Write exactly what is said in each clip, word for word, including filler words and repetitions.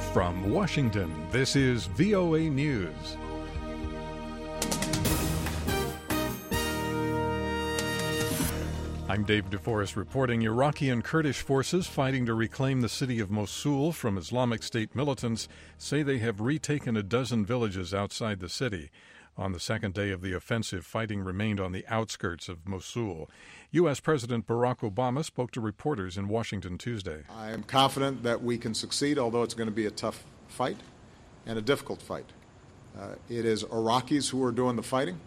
From Washington, this is V O A News. I'm Dave DeForest reporting Iraqi and Kurdish forces fighting to reclaim the city of Mosul from Islamic State militants say they have retaken a dozen villages outside the city. On the second day of the offensive, fighting remained on the outskirts of Mosul. U S. President Barack Obama spoke to reporters in Washington Tuesday. I am confident that we can succeed, although it's going to be a tough fight and a difficult fight. Uh, it is Iraqis who are doing the fighting,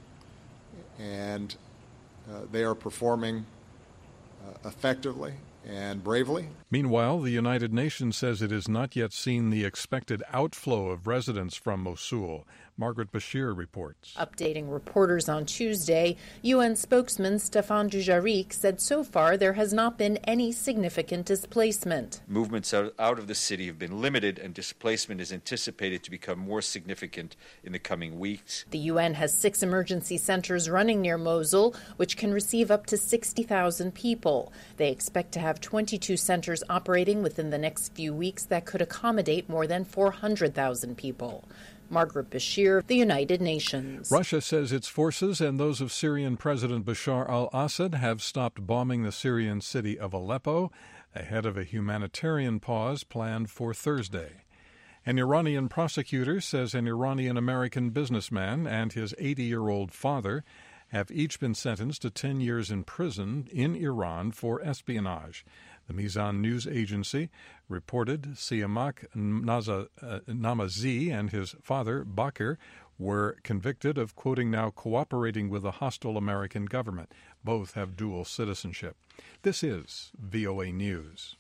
and uh, they are performing uh, effectively and bravely. Meanwhile, the United Nations says it has not yet seen the expected outflow of residents from Mosul. Margaret Bashir reports. Updating reporters on Tuesday, U N spokesman Staffan Dujarric said so far there has not been any significant displacement. Movements out of the city have been limited, and displacement is anticipated to become more significant in the coming weeks. The U N has six emergency centers running near Mosul, which can receive up to sixty thousand people. They expect to have twenty-two centers operating within the next few weeks that could accommodate more than four hundred thousand people. Margaret Bashir, the United Nations. Russia says its forces and those of Syrian President Bashar al-Assad have stopped bombing the Syrian city of Aleppo ahead of a humanitarian pause planned for Thursday. An Iranian prosecutor says an Iranian-American businessman and his eighty-year-old father have each been sentenced to ten years in prison in Iran for espionage. The Mizan news agency reported Siamak Namazi and his father, Bakir, were convicted of, quoting now, cooperating with a hostile American government. Both have dual citizenship. This is V O A News.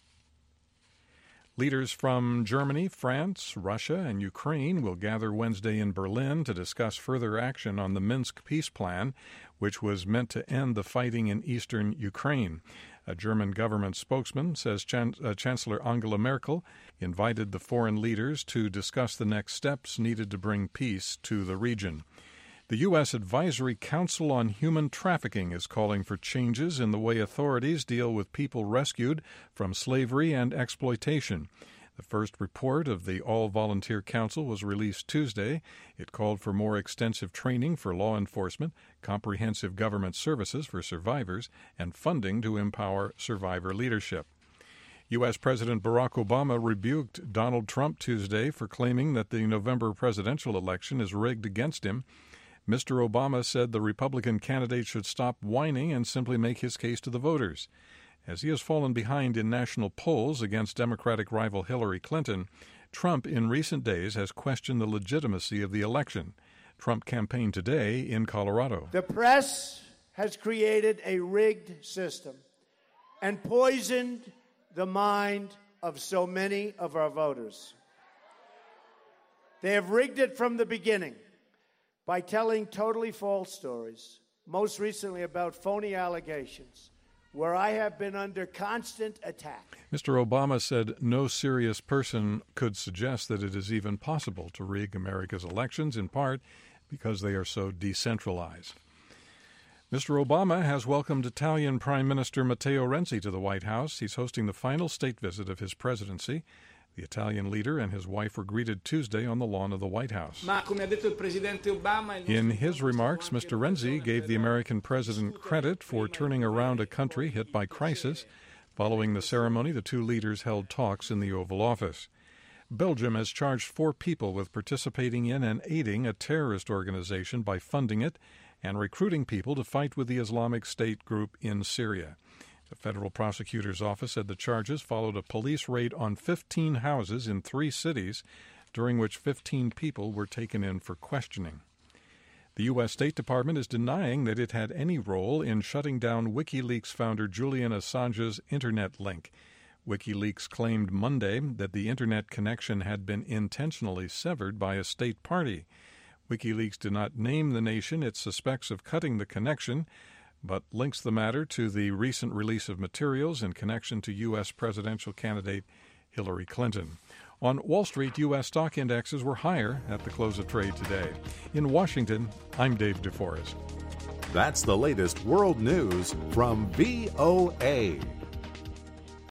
Leaders from Germany, France, Russia, and Ukraine will gather Wednesday in Berlin to discuss further action on the Minsk peace plan, which was meant to end the fighting in eastern Ukraine. A German government spokesman says Chan- uh, Chancellor Angela Merkel invited the foreign leaders to discuss the next steps needed to bring peace to the region. The U S. Advisory Council on Human Trafficking is calling for changes in the way authorities deal with people rescued from slavery and exploitation. The first report of the All-Volunteer Council was released Tuesday. It called for more extensive training for law enforcement, comprehensive government services for survivors, and funding to empower survivor leadership. U S. President Barack Obama rebuked Donald Trump Tuesday for claiming that the November presidential election is rigged against him. Mister Obama said the Republican candidate should stop whining and simply make his case to the voters. As he has fallen behind in national polls against Democratic rival Hillary Clinton, Trump in recent days has questioned the legitimacy of the election. Trump campaigned today in Colorado. The press has created a rigged system and poisoned the mind of so many of our voters. They have rigged it from the beginning by telling totally false stories, most recently about phony allegations, where I have been under constant attack. Mister Obama said no serious person could suggest that it is even possible to rig America's elections, in part because they are so decentralized. Mister Obama has welcomed Italian Prime Minister Matteo Renzi to the White House. He's hosting the final state visit of his presidency. The Italian leader and his wife were greeted Tuesday on the lawn of the White House. In his remarks, Mister Renzi gave the American president credit for turning around a country hit by crisis. Following the ceremony, the two leaders held talks in the Oval Office. Belgium has charged four people with participating in and aiding a terrorist organization by funding it and recruiting people to fight with the Islamic State group in Syria. The federal prosecutor's office said the charges followed a police raid on fifteen houses in three cities, during which fifteen people were taken in for questioning. The U S. State Department is denying that it had any role in shutting down WikiLeaks founder Julian Assange's Internet link. WikiLeaks claimed Monday that the Internet connection had been intentionally severed by a state party. WikiLeaks did not name the nation it suspects of cutting the connection, but links the matter to the recent release of materials in connection to U S presidential candidate Hillary Clinton. On Wall Street, U S stock indexes were higher at the close of trade today. In Washington, I'm Dave DeForest. That's the latest world news from V O A.